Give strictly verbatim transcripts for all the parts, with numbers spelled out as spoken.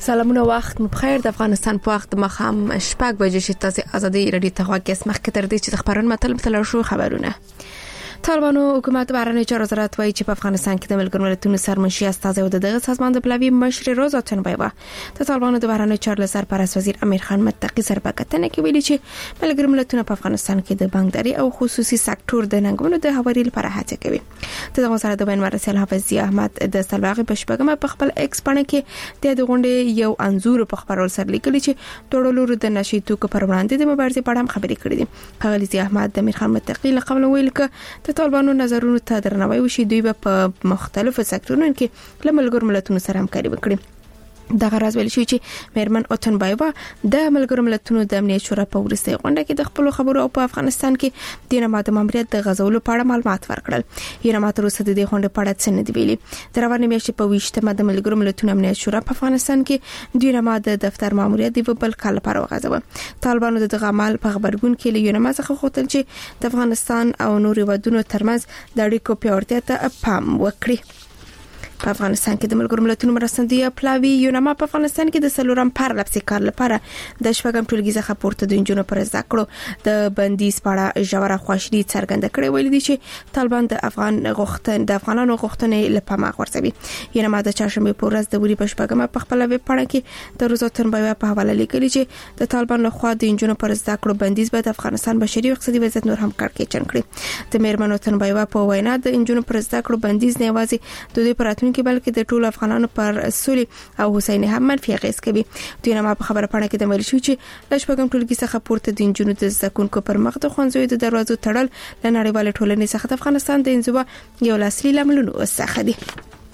سلامونه وخت مو بخیر د افغانستان په وخت مخام شپږ بجې چې تاسو ازادي رادیو ته غواګس مخکې تر دې چې خبرونه مطلب تل شو خبرونه طالبانو حکومت بهرنی چارو وزارت وایي چې په افغانستان کې د ملګرو ملتونو سرمنشي استازي او دغه سازمان د پلاوی مشر روزا تنبیوا د طالبانو د بهرنی چارو سرپرست وزیر امیر خان متقی سره په کتنه کې ویلي چې ملګرو ملتونو په افغانستان کې د بانکداري او خصوصي سکتور د ننګونو د هواري لپاره هڅه کوي دغه سره د بین مرسل حافظ احمد د سلواغي په شپږمه په خپل ایکس باندې کې د غونډې یو انزور په خبرول سره لیکلي چې ټولولور د نشي توکو پر وړاندې د مبارزې په اړه خبرې کړې دي خغلی احمد د امیر خان متقی له قبل ویل ک طالبانو نظرونو ته درناوی وشي دوی په مختلفو سکتورونو کې له ملګرو ملتونو سره همکاري وکړي دغه راز ویل شوی چې میرمن اوتنبایوا د ملګرو ملتونو د امنیت شورا په ورسته غونډه کې د خپل خبرو او په افغانستان کې د نماده ماموریت د غزولو په اړه معلومات ورکړل یې نماده وروسته د غونډې په اړه څه نه دی ویلي د روانې میاشتې په ویشتمه د ملګرو ملتونو امنیت شورا په افغانستان کې د نماده دفتر ماموریت د بل کال لپاره وغځاوه طالبانو د دغه عمل په خبرګون کې له یونما څخه غوښتل چې د افغانستان او نورو ودونو ترمنځ د اړیکو پیاوړتیا ته پام وکړي په افغانستان کې د ملګرو ملتونو مرستندوی پلاوی یونما په افغانستان کې د سلورم پارلپسي کار لپاره د شپږم ټولګي څخه پورته د انجونو پر زده کړو د بندیز پاړه ژوره خواشنی څرګنده کړې ویل دي چې طالبان د افغان غوښتن د افغانانو غوښتنې لپاره غورځوي یونما د چهارشنبه په ورځ د وری په شپږمه په خپل ویب پاڼه کې د روزا تنبیه په حواله لیکلي چې د طالبان له خوا د انجونو پر زده کړو بندیز به د افغانستان بشري او اقتصادي وضعیت نور هم کړکېچن کړي د میرمنو تنبیه په وینا د انجونو پر زده کړو بندیز نه یوازې د دوی پراتونکو بلکې د ټولو افغانانو پر سولې او حسین هم منفي اغیز کوي دوی نه په خبره پاڼه کې د ویل شو چې د شپږم ټولګي څخه پورته د انجونو د زکونکو پر مخ د خوندزوی د دروازو تړل د نړیوال ټولنې څخه د افغانستان د انزوا یو لاسلی لاملونو څخه دي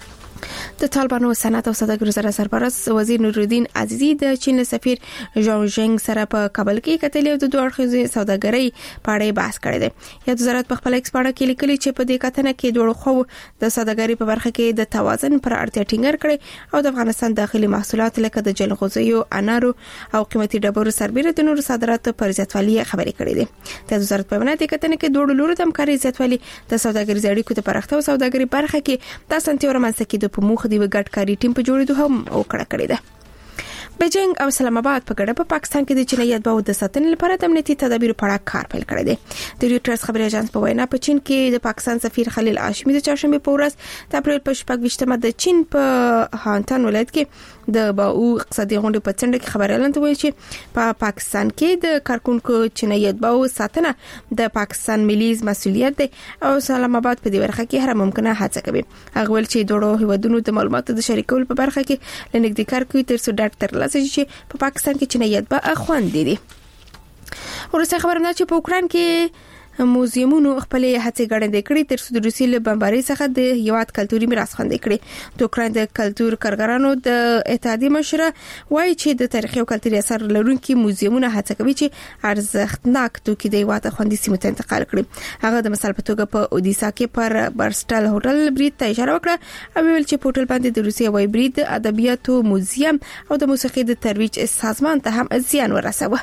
د طالبانو صنعت او سوداګرۍ سره سرپرست وزیر نورالدین عزیزی د چین سفیر ژاو ژنګ سره په کابل کې کتلې او د دوه اړخیزې سوداګرۍ په اړه بحث کړی دی یا وزارت په خپل ایکس باندې کې لیکلي چې په دې کتنه کې دوه خو د سوداګرۍ په برخه کې د توازن پر اړتیا ټینګار کړي او د افغانستان داخلي محصولات لکه د جلغوزیو انارو او قیمتي ډبرو سربېره د نورو صادراتو پر زیاتوالي خبرې کړې دي د وزارت په وینا د کتنه کې دوه لورو د همکارۍ زیاتوالي د سوداګرۍ اړیکو د پراختیا او سوداګرۍ برخه کې د سنتي ورمنځ کې د پموخ دی وګټکاري ټیم په جوړېدو هم وکړه کړې ده بیجینګ او اسلام آباد په ګډه په پاکستان کې د چینایت باور د ساتنې لپاره د امنیتي تدابیرو په اړه کار پیل کړی دی د ریوټرز خبري اژانس په وینا په چین کې د پاکستان سفیر خلیل هاشمي د چهارشنبه په ورځ د اپریل په شپږ ویشتمه د چین په هانتن ولایت کې د باو اقتصادي غونډې په څنډه کې خبري اعلان ویل چې په پا پاکستان کې د کارکونکو چینایت باور ساتنه د پاکستان ملي مسؤلیت دی او اسلام آباد په دې برخه کې هر ممکنه هڅه کوي هغه ول چې دوه هیوادونو د معلوماتو د شریکولو په برخه کې لنګدي کار کوي تر څو ډاټ ترلاسه شي په پاکستان کې چینایت به اخوان دي ورسره خبرونه چې په اوکران کې موزیمونو خپل هڅې ګړندې کړې تر څو د روسي له بمبارۍ څخه د یوات کلتوري میراث خوندې کړي د اوکران د کلتور کارګرانو د اتحادیې مشر وایي چې د تاریخي او کلتوري اثر لرونکي موزیمونه هڅه کوي چې ارزښتناک توکي د یوات خوندې سیمو ته انتقال کړي هغه د مثال په توګه په اودیسا کې پر برسټل هوټل برید ته اشاره وکړه او ویل چې په هوټل باندې د روسي وای برید ادبیاتو موزیم او د موسیقي د ترویج سازمان ته هم زیان ورسوه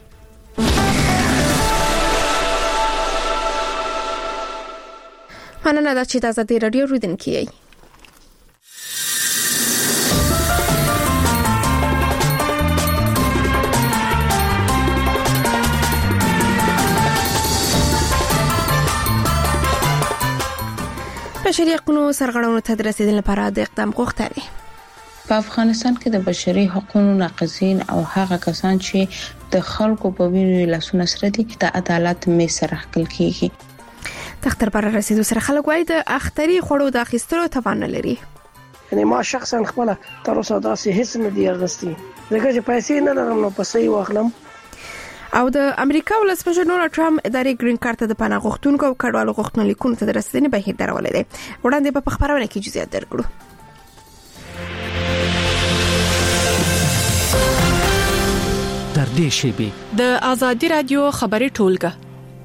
مننه دا چې د ازادي رادیو روډونکو یې بشري حقوقو سرغړونو ته د رسیدل لپاره د اقدام غوښتنه په افغانستان کې د بشري حقوقو ناقضین او هغه کسان چې د خلکو په وینو لاسونه سره دي د عدالت مې سره حل کیږي تختر پر رسیدو سره خلک وایي د اختري خوړو د اخیستلو توان نه لري یعنی ما شخصا خپل تر اوسه داسې هیڅ نه دی اغستی ځکه چې پیسې نه لرم نو پیسې واخلم او د امریکا ولسمشر ډونالد ټرمپ ادارې گرین کارت ته د پناه غوښتونکو او کډوالو غوښتنو لیکونو ته د رسیدنې بهیر درولې دي وړاندې په خبرونه کې جزئیات درکړو تر دې شی به د ازادي رادیو خبري ټولګه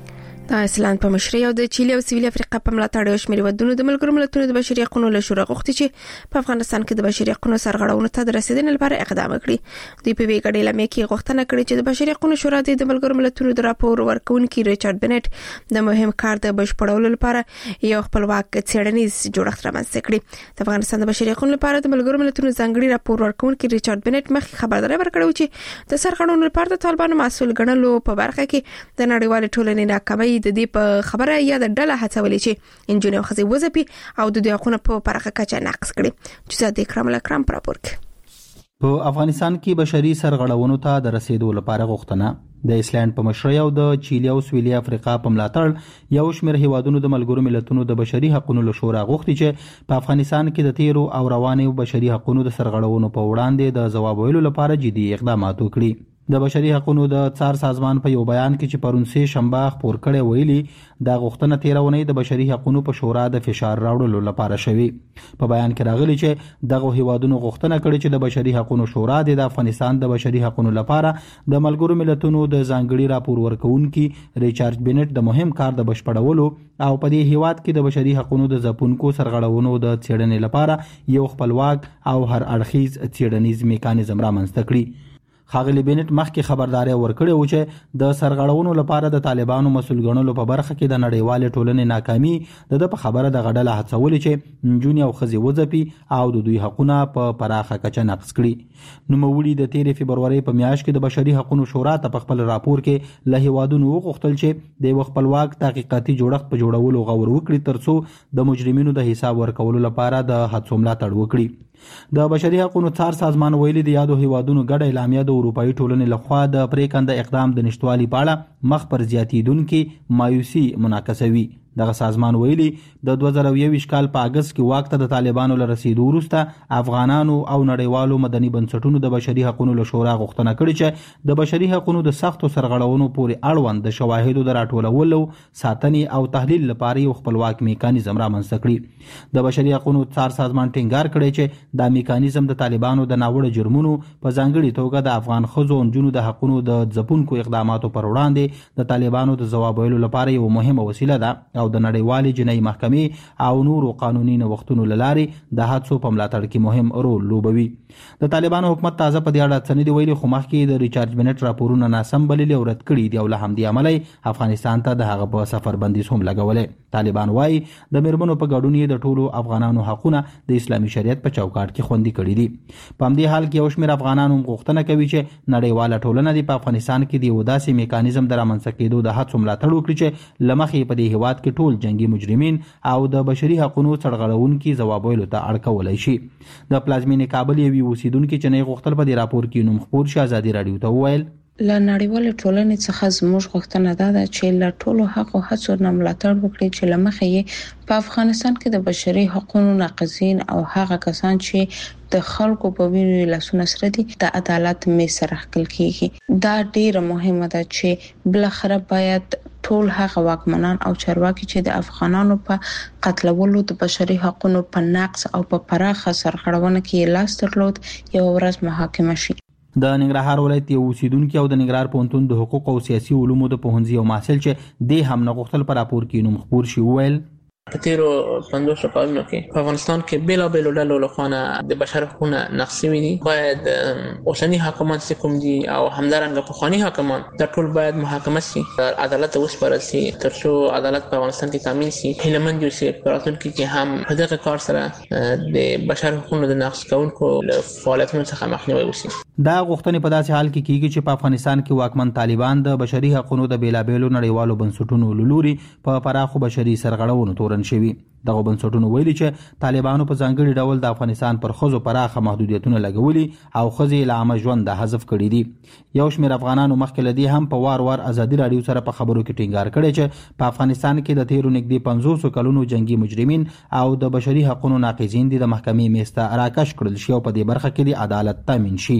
د ایسلند په مشرۍ او د چیلي او سویلي افریقا په ملاتړ یو شمېر ودونو د ملګرو ملتونو د بشري حقوقو له شورا غوښتي چې په افغانستان کې د بشري حقوقو سرغړونو ته د رسیدنې لپاره اقدام وکړي. دوی په ویګړې لمې کې غوښتنه کړې چې د بشري حقوقو شورا د ملګرو ملتونو د راپور ورکونکي ریچارډ بنټ د مهم کار د بشپړولو لپاره یو خپلواک څېړنیز جوړښت رامنځته کړي. د افغانستان د بشري حقوقو لپاره د ملګرو ملتونو ځانګړي راپور ورکونکي ریچارډ بنټ مخکې خبرداری ورکړه چې د سرغړونو لپاره د طالبانو مسؤل ګڼلو په برخه کې د نړیوال ټولنې ناکامۍ د دې په خبره یا د ډله هڅولې چې انجونې او ښځې وځپي او د دوی حقوقونه په پراخه کچه نقض کړي. چې زه د اکرام الاکرام پر راپور کې په افغانستان کې بشري سرغړونو ته د رسیدو لپاره غوښتنه د ایسلند په مشرۍ او د چیلي او سویلي افریقا په ملاتړ یو شمېر هیوادونو د ملګرو ملتونو د بشري حقوقو له شورا غوښتي چې په افغانستان کې د تیرو او روانو بشري حقوقو د سرغړونو په وړاندې د ځواب ویلو لپاره جدي اقدامات وکړي. د بشري حقوقو د څار سازمان په یو بیان کې چې پرون سه شنبه خبر کړي ویلي دا غوښتنه تیرونې د بشري حقوقو په شورا د فشار راوړلو لپاره شوی. په بیان کې راغلي چې دغه هیوادونو غوښتنه کړې چې د بشري حقوقو شورا د افغانستان د بشري حقوقو لپاره د ملګرو ملتونو د ځانګړي راپور ورکونکي ریچارډ بنټ د مهم کار د بشپړولو او په دې هیواد کې د بشري حقوقو د ځپونکو سرغړونو د څېړنې لپاره یو خپلواک او هر اړخیز څېړنیز میکانیزم رامنځته کړي. خاغلی بنټ مخکې خبرداري ورکړې و چې د سرغړونو لپاره د طالبانو مسؤل ګڼلو په برخه کې د نړیوال ټولنې ناکامي د په خبره د غډله هڅولې چې انجونې او ښځې وځپي او د دوی حقوقونه په پراخه کچه نقض کړي. نوموړي د تیرې فبرورۍ په میاشت کې د بشري حقوقو شورا ته په خپل راپور کې له هیوادونو وغوښتل چې د یو خپلواک تحقیقاتي جوړښت په جوړولو غور وکړي ترڅو د مجرمینو د حساب ورکولو لپاره د هڅو ملاتړ وکړي. د بشري حقوقو څار سازمان ویلي د یادو هیوادونو ګډه اعلامیه د اروپאי ټولنې لخوا د پریکنده اقدام د نشټوالي په اړه مخ پر زیاتیدونکو مایوسي منعکسوي. دغه سازمان ویلي د دوه زره یوویشت کال په اگست کې واک ته د طالبانو له رسیدو وروسته افغانانو او نړیوالو مدني بنسټونو د بشري حقوقو له شورا غوښتنه کړې چې د بشري حقوقو د سختو سرغړونو پورې اړوند د شواهدو د راټولولو ساتنې او تحلیل لپاره یو خپلواک میکانیزم رامنځته کړي. د بشري حقوقو څار سازمان ټینګار کړی چې دا میکانیزم د طالبانو د ناوړه جرمونو په ځانګړي توګه د افغان ښځو او نجونو د حقوقو د ځپونکو اقداماتو پر وړاندې د طالبانو د ځواب ویلو لپاره یو مهمه وسیله ده او د نړیوالې جنایي محکمې او نورو قانوني نوښتونو له لارې د حادثو په ملاتړ کې مهم رول لوبوي. د طالبانو حکومت تازه په دې اړه څه نه دی ویلي، خو مخکې د ریچارډ بنټ راپورونه ناسم بللي او رد کړي دي او له همدې امله افغانستان ته د هغه په سفر بندیز هم لګولی. طالبان وایي د میرمنو په ګډون یې د ټولو افغانانو حقونه د اسلامي شریعت په چوکاټ کې خوندي کړي دي. په همدې حال کې یو شمېر افغانان هم غوښتنه کوي چې نړیواله ټولنه دې په افغانستان کې د یو داسې میکانیزم د رامنځته کېدو د هڅو ملاتړ وکړي چې له مخې په دې هیواد کې ټول جنگي مجرمین او د بشري حقوقو سرغړونکي ځواب ویلو ته اړ کولی شي. د پلازمینې کابل یوې اوسیدونکي چې نه غوښتل په دې راپور کې نوم خپور شي ازادي راډیو ته وویل له نړیوال ټولنې څخه زموږ غوښتنه ده چې له ټولو حق او هڅو نه ملاتړ وکړي چې لمخې یې په افغانستان کې د بشري حقوقو ناقضین او هغه کسان چې د خلکو په وینو لاسونه سره دي د عدالت مې سره راخکل کیږي. دا ډیره مهمه ده چې بل خره باید ټول هغه واکمنان او چارواکي چې د افغانانو په قتلولو د بشري حقوقو په نقض او په پراخه سرغړونه کې لاس درلود یو ورځ محاکمه شي. د ننګرهار ولایت یو اوسیدونکي او د ننګرهار پوهنتون د حقوق او سیاسي علومو د پوهنځي یو محصل چې د هم نه غوښتل پر راپور کې نوم خپور شي وویل په تیرو پنځوس کلونو کې په افغانستان کې بیلابېلو ډلو لخوا د بشر حقوقونه نقض شوي دي. باید اوسني حاکمان چې کوم دي او همدارنګه پخواني حاکمان دا ټول باید محاکمه شي، عدالت ته وسپارل شي ترڅو عدالت په افغانستان کې تامین شي. هیلهمند یو چې په راتلونکي کې هم په دغه کار سره د بشر حقوقو د نقض کوونکو فعالیتونو څخه مخنیوي وشي. دا غوښتنې په داسې حال کې کیږي چې په افغانستان کې واکمن طالبان د بشري حقوقو د بیلابېلو نړیوالو بنسټونو له لوري په پراخو بشري سرغړونو تورن شوي. دغه بنسټونو ویلي چې طالبانو په ځانګړي ډول د افغانستان پر ښځو پراخه محدودیتونه لګولي او ښځې له عامه ژونده حذف کړي دي. یو شمېر افغانانو مخکې له دې هم په وار وار ازادي راډیو سره په خبرو کې ټینګار کړی چې په افغانستان کې د تیرو نږدې پنځوسو کلونو جنگي مجرمین او د بشري حقوقو ناقضین دي د محکمې میز ته راکش کړل شي او په دې برخه کې د عدالت تامین شي.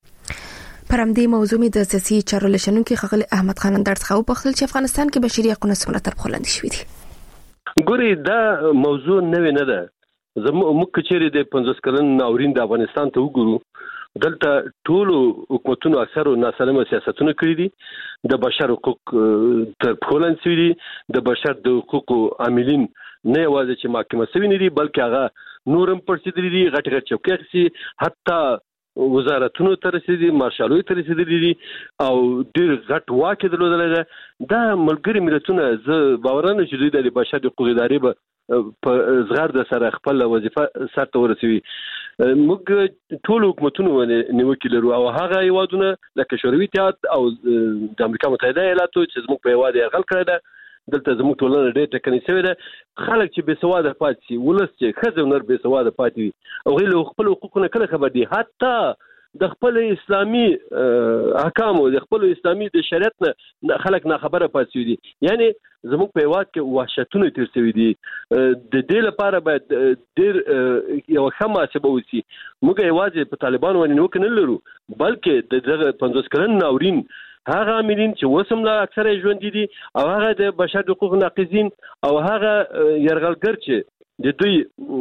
پر همدې موضوع مې د سیاسي چارو له شنونکي ښاغلي احمد خان اندړ څخه وپوښتل چې افغانستان کې بشري حقوقونه څومره تر پښو لاندې شوي دي. ګوري دا موضوع نوې نه ده. زموږ کچېرې د پنځوس کلن ناورین د افغانستان ته وګورو دلته ټولو حکومتونو اکثر ناسالمه سیاستونه کړی دي د بشر حقوق تر پولن سوي د بشر د حقوقو عاملین نه یوازې چې محاکمه شوي نه دي بلکې هغه نورم پرسیدلي دي غټ غټ چوکۍ سي حتی وزارتونو ته رسیدي مارشالوي ته رسیدلي دي او ډېر غټ واک درلودل دي دا ملګری ملتونه زه باورانه چې دوی د بشر حقوق ادارې به په زغر د سره خپل وظیفه سرته ورسوي موږ ټول حکومتونو نیوکې لرو او هغه هیوادونه لکه شوروي اتحاد او د امریکا متحده ایالاتو چې زموږ په هیواد یې غل کړی ده دلته زموږ ټولنه ډېر ټکنۍ شوې ده خلک چې بې سواده پاتې شي ولس چې ښځې او نر بې سواده پاتې وي او هغوی له خپلو حقوقو نه کله خبر دي حتی د خپل اسلامي احکامو د خپل اسلامي د شریعت نه خلک ناخبره پاتې شوي دي یعنی زموږ په هیواد کې وحشتونه تیر شوي دي د دې لپاره باید ډېر یو ښه محاسبه وشي موږ یوازې په طالبانو باندې نیوکه نه لرو بلکې د دغه پنځوس کلن ناورین هغه عاملین چې اوس هم لا اکثره ژوندي دي او هغه د بشر حقوق ناقضین او هغه یرغلګر چې د دوی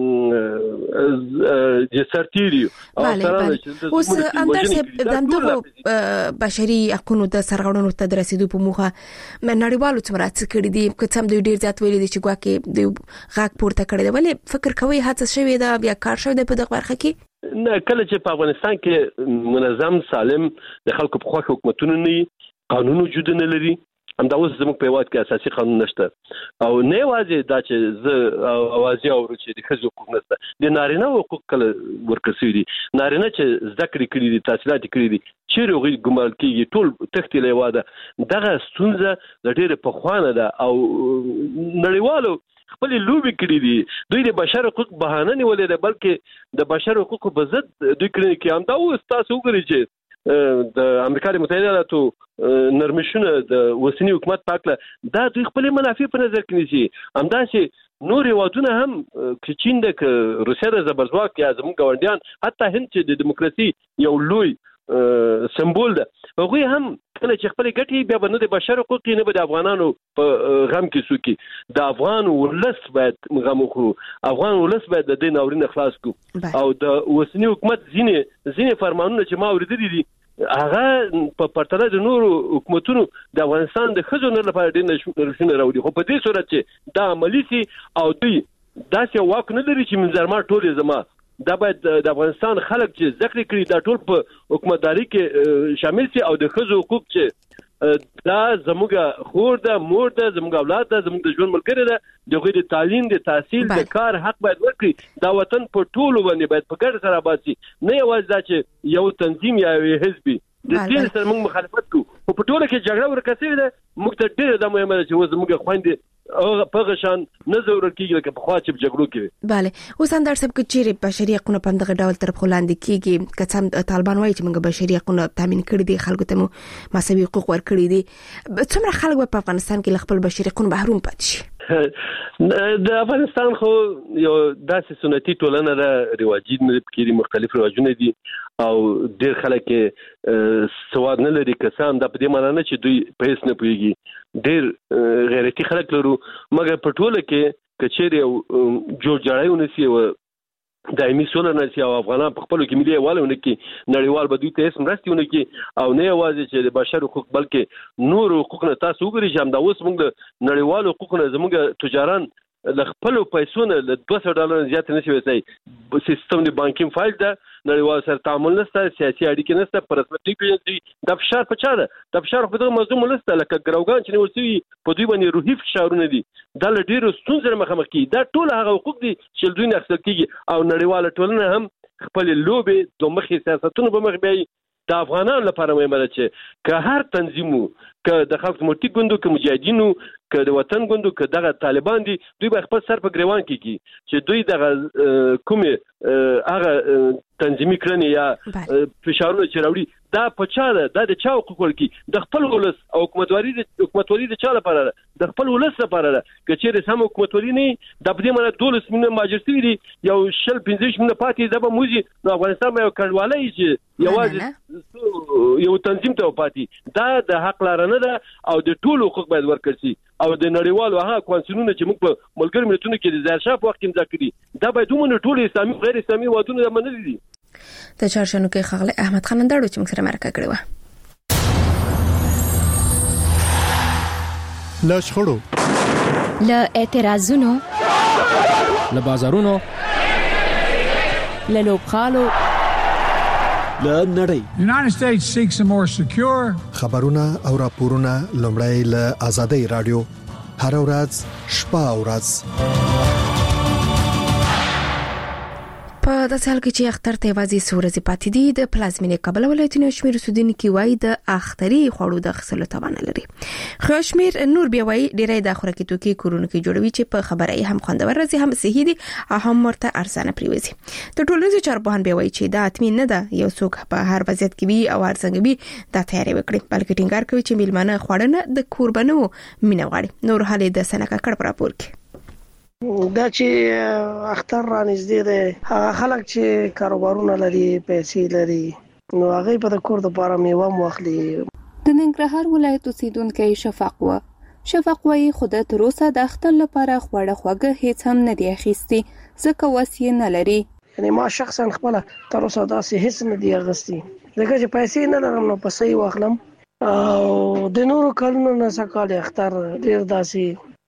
د سرتیری او سره اوس اندر دغه بشري حقوقو د سرغړونو ته رسیدو په موخه نړیوالو څومره څه کړی دي که څم دوی ډیر زیات ویلي دي چې ګواکې د غاک پورته کړی دی ولې فکر کوي هڅه شوې ده بیا کار شوی دی په دغه برخه کې نه کله چې په افغانستان کې منظم سالم د خلکو په خوښه حکومتونه نه قانون وجود نه لري همدا اوس زموږ په هیواد کې اساسي قانون نشته او نه یوازې دا چې زه اوازې اورو چې د ښځو حقوق نشته د نارینه حقوق کله ورکړل شوي دي نارینه چې زده کړې کړي دي تحصیلات کړي دي چیرې هغوی ګمارل کېږي ټول تښتې له هیواده دغه ستونزه د ډېرې پخوانه ده او نړیوالو خپلې لوبې کړي دي دوی د بشر حقوق بهانه نیولې ده بلکې د بشر حقوقو په ضد دوی کړنې کوي همدا اوس تاسو وګورئ چې د امریکا د متحده ایالاتو نرمشونه د اوسنی حکومت په اړه دا دوی خپل منافع په نظر کې نیسي همداسې نور هیوادونه هم چې چین د روسیه د زبرځواک یا زموږ ګاونډیان حتی هند چې د دیموکراسي یو لوی سمبول ده هغوی هم کله چې خپل ګټې بیا به نه د بشر حقوق نه به د افغانانو په غم کې څوکي د افغان ولس باید غم وخورو افغان ولس باید د دې ناورین خلاص کړو او د اوسنی حکومت ځینې ځینې فرمانونه چې ما اوریدلي دي هغه په پرتله د نورو حکومتونو د افغانستان د ښځو نه لپاره ډېر نشونه راوړي خو په دې صورت چې دا عملي سي او دوی داسې واک نه لري چې منظرما ټول زما دا باید د افغانستان خلک چې ذکر کړي دا ټول په حکومتداري کې شامل شي او د ښځو حقوق چې دا زموږ خور ده مور ده زموږ اولاد ده زموږ د ژوند ملګری ده دغه د تعلیم د تحصیل د کار حق باید ورکړي دا وطن په ټولو باندې باید په ګډه سره آباد شي نه یوازې دا چې یو تنظیم یا یو حزب د دې سره موږ مخالفت کوو خو په ټوله کې جګړه ورکړې ده موږ ته ډېر د مهمه ده چې اوس موږ خويندې او په غشان نه ضرورت کېږي لکه په خوا چې جګړو کې bale اوس اندر سب کې چیرې بشري حقوقو په دغه ډول طرف وړاندې کېږي که څم طالبان وایي چې موږ بشري حقوقو تامین کړی دي خلکو ته مو مساوي حقوق ورکړي دي څومره خلک په افغانستان کې خپل بشري حقوق محروم پاتې شي د افغانستان خو یو داسې سنتي ټولنه ده رواجي کې مختلف رواجونه دي او ډېر خلک سواد نه لري کسان د په دې معنی نه چې دوی په هیڅ نه پوهیږي ډېر غیرتي خلک لرو مګر په ټوله کې کچېر یو جوړ جوړای ونسي او دایمي سولر نه سي او افغانان په خپل کې ملي والونه کې نړیوال به دوی ته اسم راستيونه کې او نه یوازې چې د بشر حقوق بلکې نور حقوق نه تاسو وګورئ چې هم دا اوس موږ نړیوال حقوق نه زموږ تجاران د خپل پیسو نه د دوه سوه ډالر زیات نشي وځي سیستم د بانکینګ فایل ده نړیوال سره تعامل نشته سیاسي اړیکې نشته پرسپټیو پیژني د فشار په چا ده د فشار په دغه موضوع ملسته لکه ګروګان چې ورسوي په دوی باندې روحي فشارونه دي دا له ډیرو ستونزو مخامخ کی دا ټول هغه حقوق دي چې دوی نه اخیستل کیږي او نړیواله ټولنه هم خپل لوبې د مخې سیاستونو په مخ بیاي د افغانانو لپاره مهمه ده چې که هر تنظیمو که د خلق مرتي ګوندو که مجاهدینو که د وطن ګوندو که دغه طالبان دي دوی به خپل سر په ګریوان کې کی چې دوی دغه کومه هغه تنظیمي کړنې یا فشارونه چې راوړي دا په چا ده دا د چا حقوق ورکی د خپل ولس او حکومتوالي د حکومتوالي د چا لپاره ده د خپل ولس لپاره ده که چیرې سم حکومتوالي نه د دې معنی دولس مینه ماجستي دي یو شل پنځه مینه پاتې ده به موزي نو افغانستان یو کډوالۍ چې یوازې یو تنظیم ته پاتې دا د حق لرنه ده او د ټولو حقوق باید ورکړي شي او د نړیوالو هغه قوانینونه چې موږ په ملګر ملتونو کې د ظاهرشاه په وخت کې ځکړي دا باید موږ ټول اسلامي غیر اسلامي وادونه منلي دي د چارشنو کې خغله احمد خان اندړو چې موږ سره مرکه کړې و. له شخړو، له اعتراضونو، له بازارونو، له لوبغالو، له نړۍ. United States seeks a more secure. خبرونه او راپورونه لومړی له آزادۍ رادیو هر ورځ شپه او ورځ. په داسې حال کې چې اختر ته وازي سورزي پاتې دي د پلازمینې کابل ولایتونو شمیر اوسیدونکو وایي د اختري خوړو د خصلو توان لري. خو شمیر نور بیا وایي ډیری د خوراکي توکي کورونو کې جوړوي چې په خبره هم خوندور راځي، هم صحي دي او هم ورته ارزانه پریوزي. د ټولنیزو چارواکان بیا وایي چې دا اطمینان نه ده یو څوک په هر وضعیت کې وي او ارزنګ وي دا تیاری وکړي، بلکې ټینګار کوي چې میلمانه خوړنه د قربانو مینه غواړي. نور حالې د سنکا کړ پر راپور کې دا چې اختر را نږدې ده، هغه خلک چې کاروبارونه لري، پیسې لري، نو هغه په کور د لپاره میوه واخلي. د ننګرهار ولایت اوسیدونکو شفاق و شفاق وايي خود تر اوسه د اختر لپاره خوړه خوګه هیڅ هم نه دی اخیستي ځکه وسیه نه لري. یعنی ما شخصا خپل تر اوسه داسې هیڅ نه دی اغستی ځکه چې پیسې نه لرم، نو پیسې واخلم او د نورو کلونو نه سکاله اختر ډیر داسې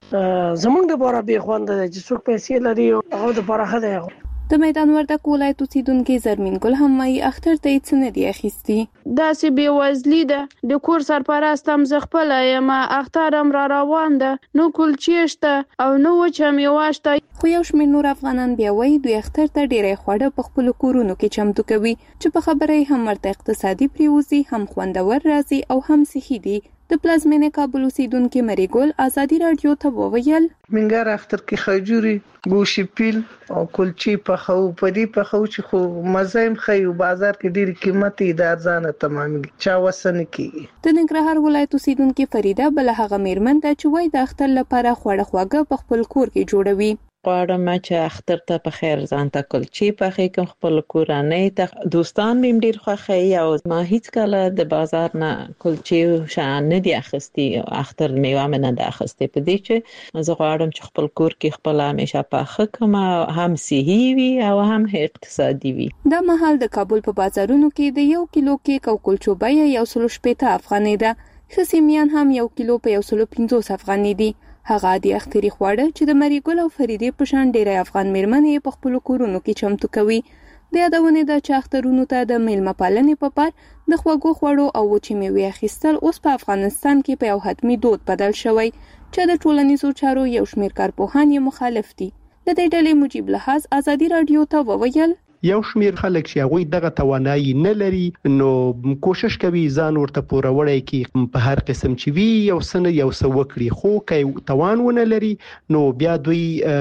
زمونږ د بارا به خوند ده چې څوک پیسې لري او هغه د بارا خده. د میدان وردګ ولایت اوسیدونکو زرمین ګل هم وايي اختر ته هیڅ نه دی اخیستي. دا سه بي وزلی ده د کور سرپرستم زغپل یم اخترم را روان ده نو کلچېشته او نو چمې واشته. خو یو شمېر نور افغانان بیا وايي دوی اختر ته ډېرې خوړه په خپل کورونو کې چمتو کوي چې په خبره هم ورته اقتصادي پریوزي، هم خوندور راځي او هم صحي دي. د پلازمینې کابل اوسیدونکو مریګل آزادی رادیو ته وویل منګر اختر کې خجوري، ګوشي پیل او کلچې په خو پدی په خو چې خو مزایم خو بازار کې ډېر قیمتي د ارزانه تمامي چا وسن کې. د ننګرهار ولایت اوسیدونکو فریده بل هغه میرمن د چوي د اختر لپاره خوړه خوګه په خپل کور کې جوړوي. غواړم چې اختر ته په خیر ځان ته کلچې پخې کوم، خپل کورانه ته دوستان مې ډیر خوښي او ما هیڅ کله د بازار نه کلچې شان نه دی اخستي او اختر میوه مې نه د اخستي په دې چې زه غواړم چې خپل کور کې خپل همیشه پخې کوم، هم صحي وي او هم اقتصادي وي. دا مهال د کابل په بازارونو کې د یو کیلو کیک او کلچو بیه یو سل شپږ افغانۍ ده، خسیمیان هم یو کیلو په یو سل پنځوس افغانۍ دي. هغه د اختري خواړه چې د مریګل او فریدې په شان ډېرې افغان میرمنې په خپل کورونو کې چمتو کوي. د یادونه ده چې اخترونو ته د میلمه پالنې په پار د خوږو خوړو او وچې میوې اخیستل اوس په افغانستان کې په یو حتمي دود بدل شوی چې د ټولنیزو چارو یو شمېر کارپوهان یې مخالف دي. د دې ډلې مجيب لحاظ آزادی رادیو ته وویل یو شمیر خلک چې هغه دغه توانایي نه لري نو کوشش کوي ځان ورته پوروړی کی په هر قسم چې وی یو سن یو سو وکړي، خو کوي توان ونه لري نو بیا دوی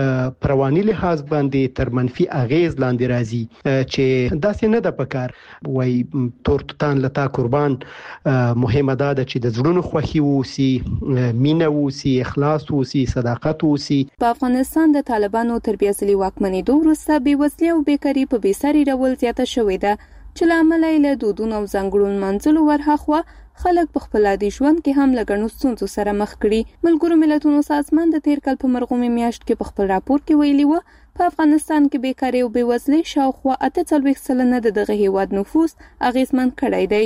پروانی لحاظ باندې تر منفي اغیز لاندې راځي چې داسې نه ده پکار. وای تورتان لتا قربان مهمه ده چې د زړونو خوښي ووسی، مینه ووسی، اخلاص ووسی، صداقت ووسی. په افغانستان د طالبانو تربیه وکمنې دوه وروسته بېوزلي او بیکاری په سری ډول زیاته شوې ده چې لامل یې له دودونو او ځانګړو منځلو ورهخوا خلک په خپل عادي ژوند کې هم لګڼو ستونزو سره مخ کړي. ملګرو ملتونو سازمان د تیر کال په مرغومي میاشت کې په خپل راپور کې ویلي و په افغانستان کې بیکاری او بېوزلي شاوخوا اته څلوېښت سلنه د دغه هیواد نفوس اغیزمن کړی دی.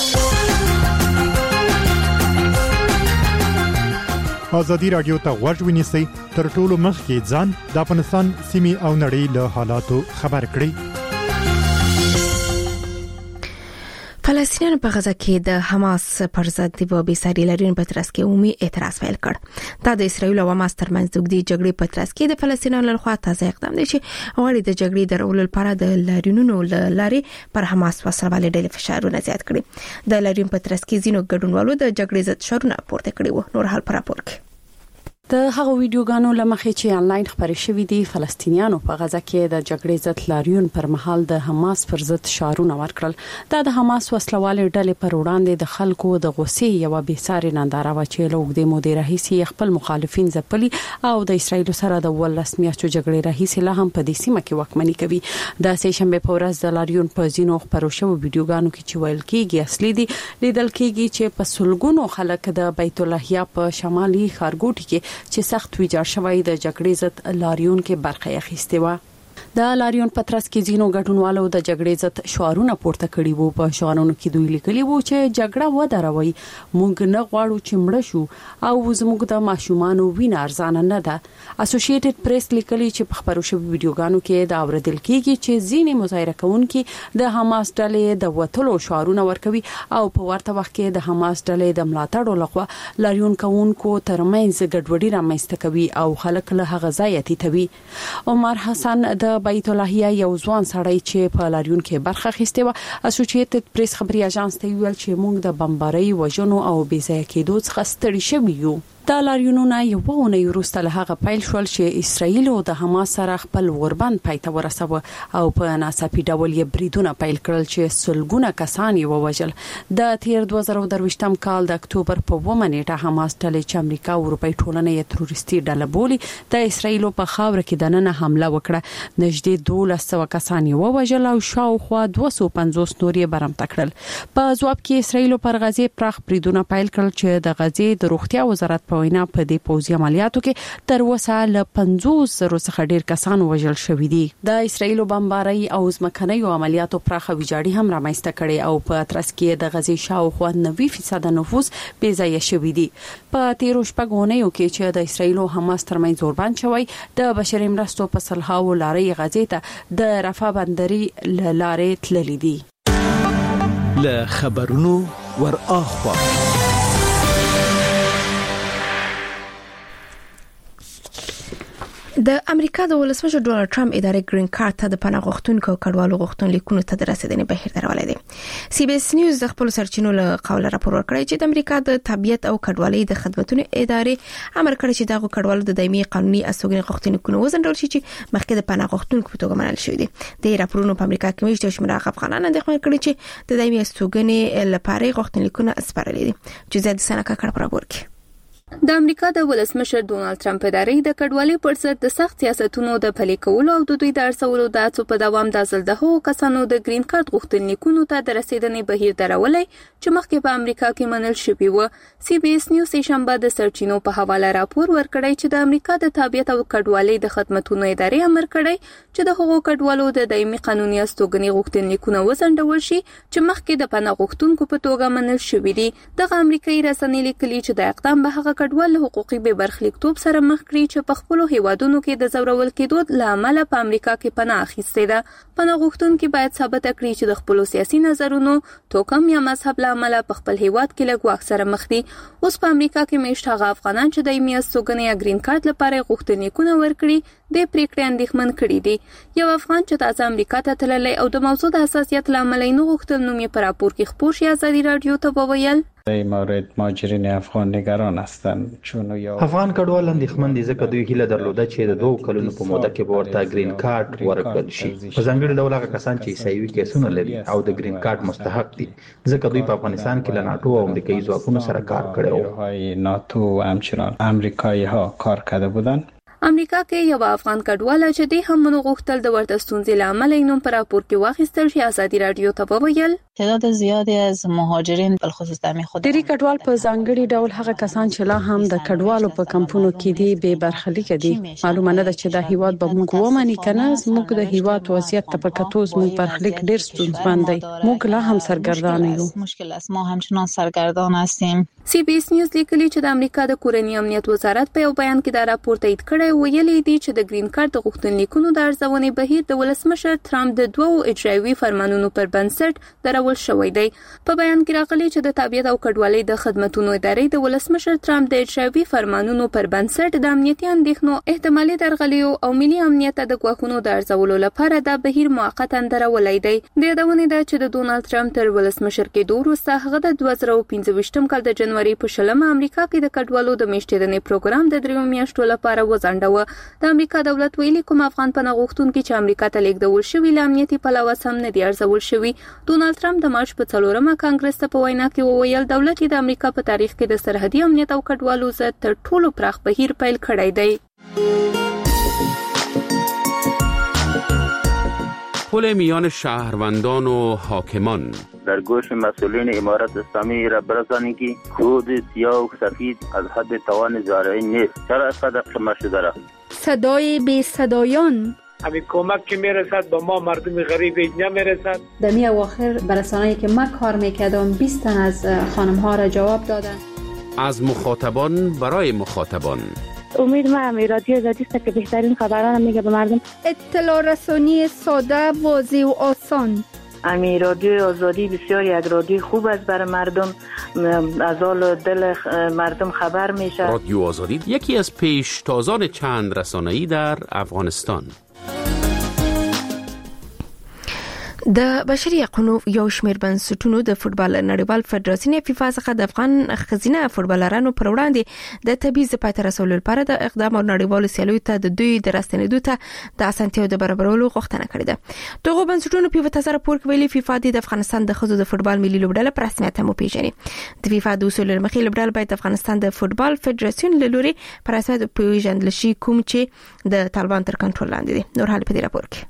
آزادی رادیو ته غوږ ونیسئ، تر ټولو مخکې ځان د افغانستان سیمې او نړۍ له حالاتو خبر کړئ. فلسطینیانو په غزه کې د حماس پر ضد د بېساري لاریون په ترڅ کې عمومي اعتراض پیل کړ. دا د اسرایل او حماس ترمنځ د جګړې په ترڅ کې د فلسطینیانو لخوا تازه اقدام دی چې غواړي د جګړې درولو لپاره د لاریونونو لارې پر حماس وسلوالې ډلې فشارونه زیات کړي. د لاریون په ترڅ کې ځینو ګډونوالو د جګړې ضد شعارونه پورته کړي وو. نور حال پر راپور کې د هغه ویډیوګانو لمخې چې انلاین خبرې شوې دي فلسطینیانو په غزه کې د جګړې ضد لاریون پر مهال د حماس پر ضد شعارونه ورکړل. دا د حماس وسلوالې ډلې پر وړاندې د خلکو د غوسې یو بېساري ننداره و چې له وګړي مودې راهیسې خپل مخالفین ځپلي او د اسرایل سره د ولس میاشتو جګړې راهیسې لا هم په دې سیمه کې واکمني کوي. د سه شنبه په ورځ د لاریون په ځینو خبرو شوو ویډیوګانو کې چې ویل کېږي اصلي دي لیدل کېږي چې په سلګونو خلک د بیت الله په شمالي ښارګوټي کې چې سخت ویجاړ شوی د جګړې ضد لاریون کې برخه اخیستې و. د لاریون پترس کې ځینو ګډونوالو د جګړې ضد شعارونه پورته کړي وو. په شعارونو کې دوی لیکلي وو چې جګړه ودروي، موږ نه غواړو چې مړ شو او زموږ د ماشومان وینه ارزانه نه ده. اسوسییټډ پریس لیکلي چې په خبرو شوی ویډیوګانو کې دا اوریدل کیږي چې ځینې مظاهره کوونکي د حماس ډلې د وټلو شعارونه ورکوي او په ورته وخت کې د حماس ډلې د ملاتړ لخوا لاریون کوونکو ترمنځ ګډوډي رامنځته کوي او خلک له هغه ځای تیتوي. عمر حسن د بیت اللهیه یو ځوان سړی چې په لاریون کې برخه اخیسته و اسوسییټډ پریس خبري اژانس ته ویل چې موږ د بمبارۍ وژنو او بې ځای کېدو څخه ستړي شوي یو. دا لاریونونه یو ونه وروسته له هغه پیل شول چې اسرائیل او د حماس سره خپل وربند پای ته ورسوه او په ناڅاپي ډول یې بریدونه پیل کړل چې سلګونه کسان یې ووژل. د تیر دوه زره درویشتم کال د اکتوبر په اوومه نیټه حماس ډلې چې امریکا او اروپای ټولنه یې تروریستي ډله بولي د اسرائیل په خاور کې دننه حمله وکړه. نږدې دولس سوه کسان یې ووژل او شاوخوا دوه سوه پنځوس نور یې برمته کړل. په ځواب کې اسرائیل پر غزې پراخ بریدونه پیل کړل چې د غزې د روغتیا وزارت په وینا په دې پوځي عملیاتو کې تر اوسه له پنځوس زره څخه ډیر کسان وژل شوي دي. د اسرائیل بمبارۍ او ځمکنیو عملیاتو پراخه ویجاړي هم رامنځته کړي او په ترڅ کې د غزې شاوخوا نوي فیصد نفوس بې ځایه شوي دي. په تیرو شپږو اونیو کې چې د اسرائیل او حماس ترمنځ زوربند شوی د بشري مرستو په صلحاو لارې غزې ته د رفح بندري لارې تللې دي. له خبرونو ور اخوا د امریکا د ولسمشر ډونالد ټرمپ ادارې گرین کارت ته د پناه غوښتونکو او کډوالو غوښتنلیکونو ته د رسیدنې بهیر درولې دي. سی بي اس نیوز د خپل سرچینو له قوله راپور ورکړی چې د امریکا د طبيعت او کډوالۍ د خدماتو ادارې امر کړی چې دغه کډوالو د دایمي قانوني استوګنې غوښتنلیکونه وزندول شي چې مخکې د پناه غوښتونکو په توګه منل شوی دي. د راپورونو په امریکا کې مشته شمېر افغانان اندېښنه کړي چې د دایمي استوګنې لپاره غوښتنلیکونه اسپارلې دي. چې زیات سنکه کړ پر راپور کې د امریکا د ولسمشر ډونالد ټرمپ ادارې د کډوالۍ پر ضد د سخت سیاستونو د پلي کولو او د دوی د ارسولو د هڅو په دوام د ځل د هغو کسانو د گرین کارت غوښتنلیکونو ته د رسیدنې بهیر درولې چې مخکې په امریکا کې منل شوی و. سی بي اس نیوز شنبه د سرچینو په حواله راپور ورکړی چې د امریکا د طبيعت او کډوالۍ د خدماتو ادارې امر کړی چې د هغو کډوالو د دایمي قانوني استوګنې غوښتنلیکونه وزندول شي چې مخکې د پناه غوښتونکو په توګه منل شوی دي. دغه امریکایي رسنۍ لیکلي چې د اقدام به هغه کډوال حقوقي به برخلیکتوب سره مخ کړي چې په خپل هیوادونو کې د زورول کېدو لامل په امریکا کې پناه اخیستې ده. پناه غوښتونکي باید ثابت کړي چې د خپل سیاسي نظرونو، توکم یا مذهب لامل په خپل هیواد کې لګواک سره مخ دي. اوس په امریکا کې مشت هغه افغانان چې د دایمي استوګنې یا گرین کارت لپاره غوښتنلیکونه ورکړي د پریکړې اندېښمن کړي دي. یو افغان چې تازه امریکا ته تللی او د موضوع د حساسیت لامل نه غوښتل نوم یې په راپور کې خپور شي آزادي رادیو ته وویل در مورد مهاجرین افغان نگران هستند چون افغان کډوال اندېښمن دي ځکه دوی هیله درلوده چې د دوه کلونو په موده کې به ورته گرین کارت ورکړل شي. په ځانګړي ډول هغه کسان چې عیسایي کیسونه لري او د گرین کارت مستحق دي ځکه دوی په افغانستان کې له ناتو او امریکایي ځواکونو سره کار کړی و. ناتو همچنان امریکایي ها کار کرده بودند. امریکا کې یو افغان کډوال چې د هم منو غوښتل د ورته ستونزې لامل اینوم پر راپور کې واخیستل شي آزادي رادیو ته وویل تعداد زیادی از مهاجرین بالخصوص دمی خود ډیری کډوال په ځانګړي ډول هغه کسان چې لا هم د کډوالو په کمپونو کې دي به برخلیک دي. معلومه نه ده چې د هیواد به موږ ومني کنه. موږ د هیواد وضعیت ته په کتو موږ برخلیک ډیر ستونزمن دی. موږ لا هم سرګردان یو. مشکل است. ما همچنان سرګردان هستیم. سی بي اس نیوز لیکلي چې د امریکا د کورنۍ امنیت وزارت په یو بیان کې دا راپور تایید کړی ویلي دی چې د گرین کارت غوښتنلیکونو د ارزونې بهیر د ولسمشر ټرمپ د دوو اجرایوي فرمانونو پر بنسټ درول شوی دی. په بیان کې راغلی چې د طبيعت او کډوالۍ د خدماتو ادارې د ولسمشر ټرمپ د اجرایوي فرمانونو پر بنسټ د امنیتي اندېښنو احتمالي درغلیو او ملي امنیت د غواخونو د ارزولو لپاره د بهیر موقتا درولای دی. د یادونه ده چې د ډونالد ټرمپ تر ولسمشر کېدو وروسته هغه د دوه زره پنځه ویشتم کال د جنوري په شلمه امریکا کې د کډوالو د میشتېدنې پروګرام د دریو میاشتو لپاره وځنډاوه. د امریکا دولت ویلي کوم افغان پناه غوښتونکي چې امریکا ته لیږدول شوي له امنیتي پلوه سم نه دي ارزول شوي. ډونالد ټرمپ د مارچ په څلورمه کانګرس ته په وینا کې وویل دولت د امریکا په تاریخ کې د سرحدي امنیت او کډوالو ضد تر ټولو پراخ بهیر پیل کړی دی. پل میان شهروندان و حاکمان در گوش مسئولین امارت اسلامی را برسانید که خود سیاه و سفید از حد توان زارعین نیست. چرا از قدر شما شده را؟ صدای بی صدایان همین کمک که میرسد به ما مردم غریب اینجا میرسد. در می اواخر برسانه‌ای که ما کار میکردم بیست تن از خانم ها را جواب دادن. از مخاطبان برای مخاطبان. امید ما هم رادیو آزادی است که بهترین خبران میگه به مردم. اطلاع رسانی ساده، واضح و آسان. امی رادیو آزادی بسیار یک رادیو خوب است برای مردم، از حال دل مردم خبر میشه. رادیو آزادی یکی از پیشتازان چند رسانه‌ای در افغانستان. د بشري حقوقو یو شمېر بنسټونو د فوتبال نړیوال فدراسیون فیفا څخه د افغان خزینه فوتبالرانو پر وړاندې د تبعیض پای ته رسولو لپاره د اقدام او نړیوالو سیالیو ته د دوی د راستنېدو ته د اسانتیاو د برابرولو غوښتنه کړې ده. دغه بنسټونو په تاسو راپور کې ویلي فیفا د افغانستان د خزو د فوتبال ملي لوبډله په رسمیت هم پیژني. د فیفا د اصول مخې لوبډله باید افغانستان د فوتبال فدراسیون له لوري په رسمیت پیژندل شي، کوم چې د طالبان تر کنټرول لاندې دي. نور حال په دې راپور کې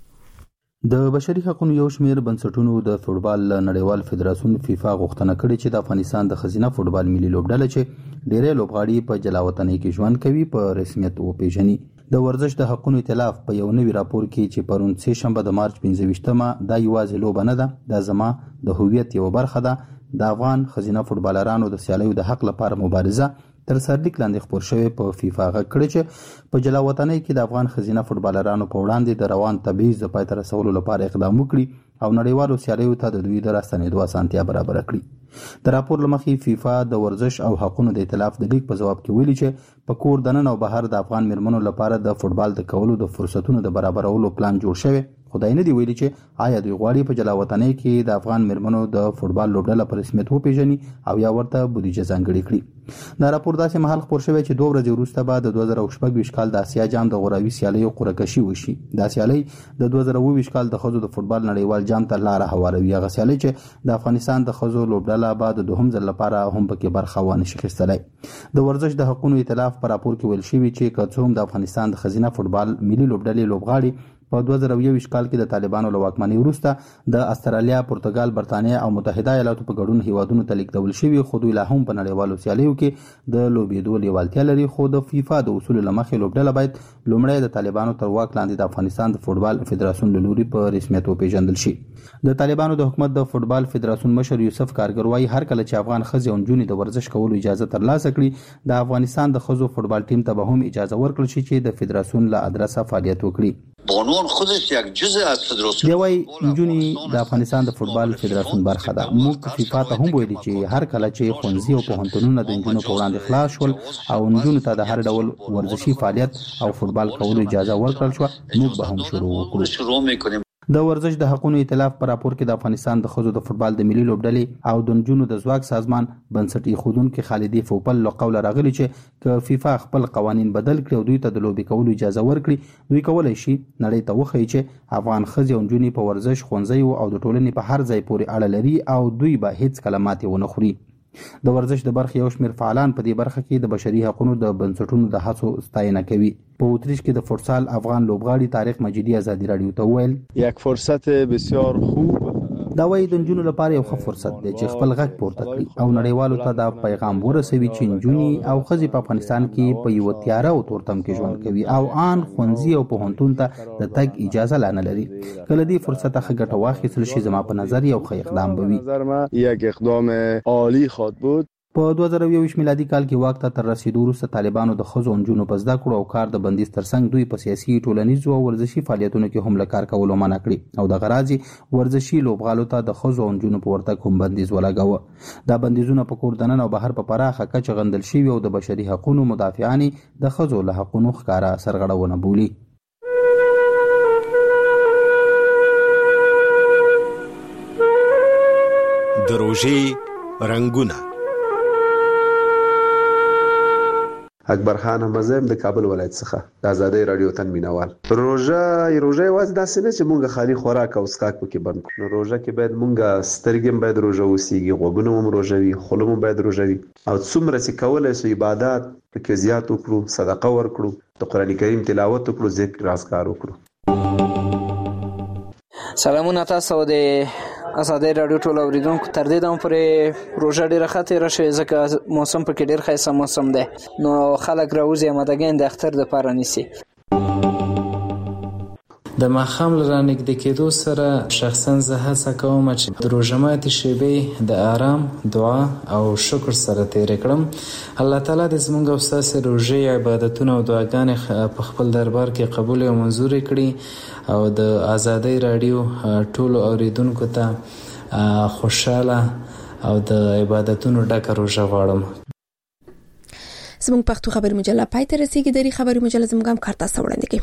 د بشري حقوقو یو شمېر بنسټونو د فوتبال نړیوال فدراسیون فیفا غوښتنه کړې چې د افغانستان د خزینه فوتبال ملي لوبډله چې ډېری لوبغاړي په جلاوطنۍ کې ژوند کوي په رسمیت وپیژني. د ورزش د حقوقو ائتلاف په یو نوي راپور کې چې پرون سه شنبه د مارچ پنځه ویشتمه دا یوازې لوبه نه ده، دا زما د هویت یو برخه ده. د افغان خزینه فوتبالرانو د سیالیو د حق لپاره مبارزه تر سرلیک لاندې خبر شوی په فیفا غږ کړی چې په جلاوطنۍ کې د افغان خزینه فوتبالرانو په وړاندې د روان تبعیض د پای ته رسولو لپاره اقدام وکړي او نړیوالو سیالیو ته د دوی د راستنېدو اسانتیا برابر کړي. د راپور لمخې فیفا د ورزش او حقوقو د ائتلاف د لیک په جواب کې ویلي چې په کور دننه او بهر د افغان میرمنو لپاره د فوتبال د کولو د فرصتونو د برابرولو پلان جوړ شوی، خدای نه دی ویلي چې آیا دوی غواړي په جلاوطنۍ کې د افغان میرمنو د فوتبال لوبډله په رسمیت وپیژني او یا ورته بودیجه ځانګړې کړي. دا راپور داسې مهال خبر شوی چې دوه ورځې وروسته به د دوه زره شپږ کال د اسیا جام د غوراوي سیالیو قرعه کشي وشي. دا سیالي د دوه زره اووه کال د ښځو د فوتبال نړیوال جام ته لاره هواروي. هغه سیالي چې د افغانستان د ښځو لوبډله به د دوهم ځل لپاره هم پکې برخه وانه شي اخیستلی. د ورزش د حقوقو ائتلاف په راپور کې ویل شوی چې که څه هم د افغانستان د خزینه فوتبال ملي لوبډلې لوبغاړي په دوه زره یو کال کې د طالبانو له واکمنۍ وروسته د استرالیا، پرتګال، برتانیا او متحده ایالاتو په ګډون هیوادونو ته لیږدول شوي، خو دوی لا هم په نړیوالو سیالیو کې د لوبېدو لیوالتیا لري. خو د فیفا د اصولو له مخې لوبډله باید لومړی د طالبانو تر واک لاندې د افغانستان د فوتبال فدراسیون له لوري په رسمیت وپیژندل شي. د طالبانو د حکومت د فوتبال فدراسیون مشر یوسف کارګر وايي هر کله چې افغان ښځې او نجونې د ورزش کولو اجازه ترلاسه کړي، د افغانستان د ښځو فوتبال ټیم ته به هم اجازه ورکړل شي چې د فدراسیون له ادرسه فعالیت وکړي. بانوان خودش یک جزء از فدراسیون دی وای نجونې د افغانستان د فوتبال فدراسیون برخه ده. موږ فیفا ته هم ویلي چې هر کله چې ښوونځي او پوهنتونونه د نجونو په وړاندې خلاص شول او نجونو ته د هر ډول ورزشي فعالیت او فوتبال کولو اجازه ورکړل شو، موږ به هم شروع وکړو. د ورزش د حقوقو ائتلاف په راپور کې د افغانستان د ښځو د فوتبال د ملي لوبډلې او د نجونو د ځواک سازمان بنسټ ایښودونکي خالدي فوپل له قوله راغلي چې که فیفا خپل قوانین بدل کړي او دوی ته د لوبې کولو اجازه ورکړي، دوی کولی شي نړۍ ته وښیي چې افغان ښځې او نجونې په ورزش، ښوونځیو او د ټولنې په هر ځای پورې اړه لري او دوی به هیڅ کله ماتې ونه خوري. د ورزش د برخې یو شمېر فعالان په دې برخه کې د بشري حقوقو د بنسټونو د هڅو ستاینه کوي. په اتریش کې د فوتسال افغان لوبغاړي طارق مجیدي ازادي رادیو ته ویل یک فرصت بسیار خوب دا وایي د نجونو لپاره یو ښه فرصت دی چې خپل غږ پورته کړي او نړیوالو ته دا پیغام ورسوي چې نجونې او ښځې په افغانستان کې په یو تیاره او تورتم کې ژوند کوي او آن ښوونځي او پوهنتون ته د تګ اجازه لا نه لري. کله دې فرصت څخه ګټه واخیستل شي زما په نظر یو ښه اقدام به وي. نظر ما یک اقدام عالی خواهد بود. په دوه زره یو میلادي کال کې واک ته تر رسیدو وروسته طالبانو د ښځو او نجونو په زده کړو او کار د بندیز ترڅنګ دوی په سیاسي، ټولنیزو او ورزشي فعالیتونو کې هم له کار کولو منع کړي او د غرازي ورزشي لوبغالو ته د ښځو او نجونو په ورتګ هم بندیز ولګاوه. دا بندیزونه په کور دننه او بهر په پراخه کچه غندل شوي او د بشري حقوقو مدافعان د ښځو له حقوقو ښکاره سرغړونه بولي. د روژې رنګونه. اکبر خان حمزه د کابل ولایت څخه د آزادۍ رادیو تن مینوال. روژه روژه یوازې داسې نه چې مونږ خالي خوراک او څښاک پکې بند کړو. نو روژه کې باید مونږ سترګې هم باید روژه وسیږي، غوږونه هم روژه وي، خوله هم باید روژه وي او څومره چې کولی شو عبادات پکې زیات وکړو، صدقه ورکړو، د قرآن کریم تلاوت وکړو، ذکر اذکار وکړو. سلامونه تاسو د آزادۍ رادیو ټول اوریدونکو، تر دې دمه پورې روژه ډېره ښه تېره شوې ځکه موسم پکې ډېر ښایسته موسم دی، نو خلک راوځي امادګۍ د اختر دپاره نیسي. د ماښام لرانګ د کېدو سره شخصا زه هڅه کوم چې د روژه ماتي شیبې د آرام، دعا او شکر سره تیر کړم. الله تعالی دې زموږ او ستاسو روژې، عبادتونه او دعاګانې په خپل دربار کې قبول او منظور کړي او د آزادۍ رادیو ټولو اوریدونکو ته خوشاله او د عبادتونو ډکه روژه غواړم. زموږ پښتو خبري مجله پای ته رسیدي. د خبري مجله زموږ هم کارته وړاندې کوي.